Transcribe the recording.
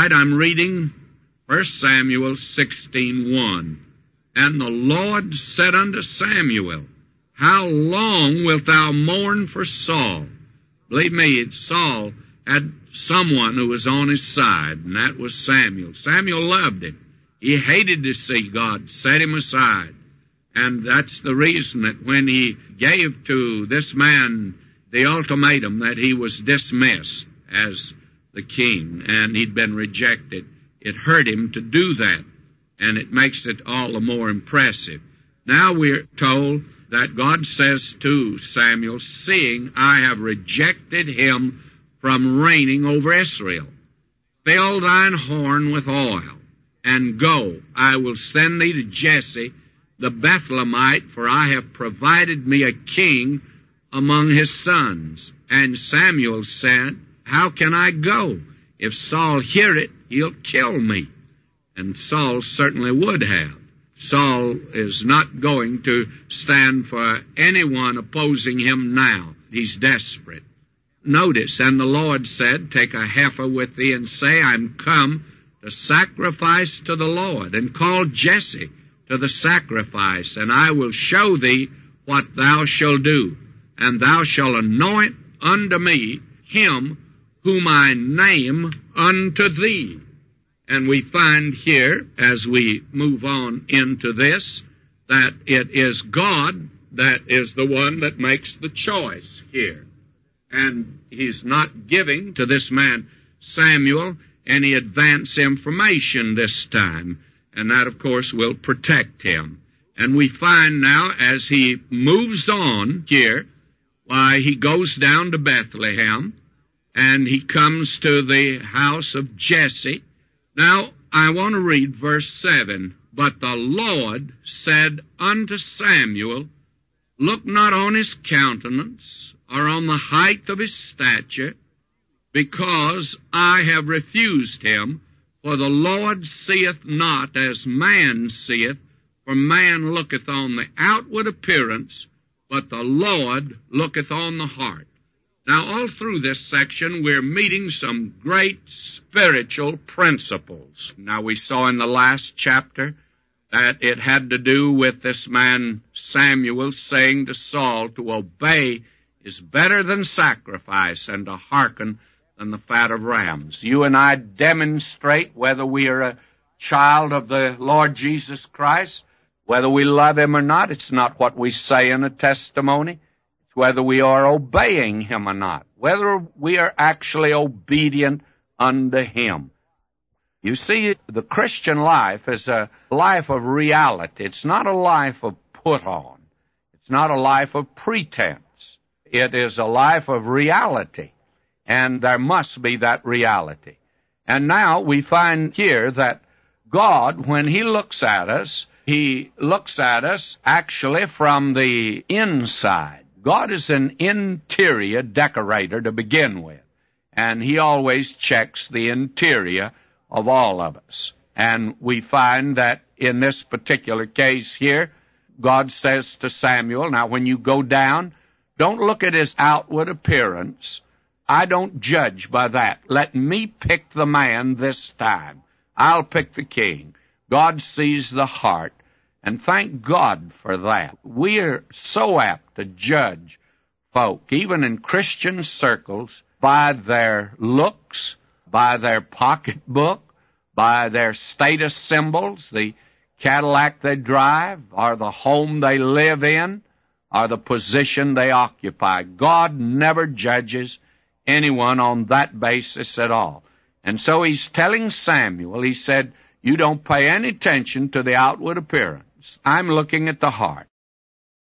right, I'm reading 1 Samuel 16:1. And the Lord said unto Samuel, How long wilt thou mourn for Saul? Believe me, Saul had someone who was on his side, and that was Samuel. Samuel loved him. He hated to see God set him aside. And that's the reason that when he gave to this man the ultimatum that he was dismissed as the king and he'd been rejected, it hurt him to do that, and it makes it all the more impressive. Now we're told that God says to Samuel, Seeing I have rejected him from reigning over Israel, fill thine horn with oil, and go, I will send thee to Jesse the Bethlehemite, for I have provided me a king among his sons. And Samuel said, How can I go? If Saul hear it, he'll kill me. And Saul certainly would have. Saul is not going to stand for anyone opposing him now. He's desperate. Notice, and the Lord said, Take a heifer with thee, and say, I'm come to sacrifice to the Lord, and call Jesse to the sacrifice, and I will show thee what thou shalt do. And thou shalt anoint unto me him whom I name unto thee. And we find here, as we move on into this, that it is God that is the one that makes the choice here. And he's not giving to this man Samuel any advance information this time. And that, of course, will protect him. And we find now, as he moves on here, why, he goes down to Bethlehem, and he comes to the house of Jesse. Now, I want to read verse 7. But the Lord said unto Samuel, Look not on his countenance, or on the height of his stature, because I have refused him. For the Lord seeth not as man seeth, for man looketh on the outward appearance, but the Lord looketh on the heart. Now, all through this section, we're meeting some great spiritual principles. Now, we saw in the last chapter that it had to do with this man Samuel saying to Saul, to obey is better than sacrifice, and to hearken than the fat of rams. You and I demonstrate whether we are a child of the Lord Jesus Christ, whether we love him or not. It's not what we say in a testimony. It's whether we are obeying him or not, whether we are actually obedient unto him. You see, the Christian life is a life of reality. It's not a life of put on. It's not a life of pretense. It is a life of reality. And there must be that reality. And now we find here that God, when he looks at us actually from the inside. God is an interior decorator to begin with. And he always checks the interior of all of us. And we find that in this particular case here, God says to Samuel, now when you go down, don't look at his outward appearance. I don't judge by that. Let me pick the man this time. I'll pick the king. God sees the heart, and thank God for that. We're so apt to judge folk, even in Christian circles, by their looks, by their pocketbook, by their status symbols, the Cadillac they drive, or the home they live in, or the position they occupy. God never judges anyone on that basis at all. And so he's telling Samuel, he said, you don't pay any attention to the outward appearance. I'm looking at the heart.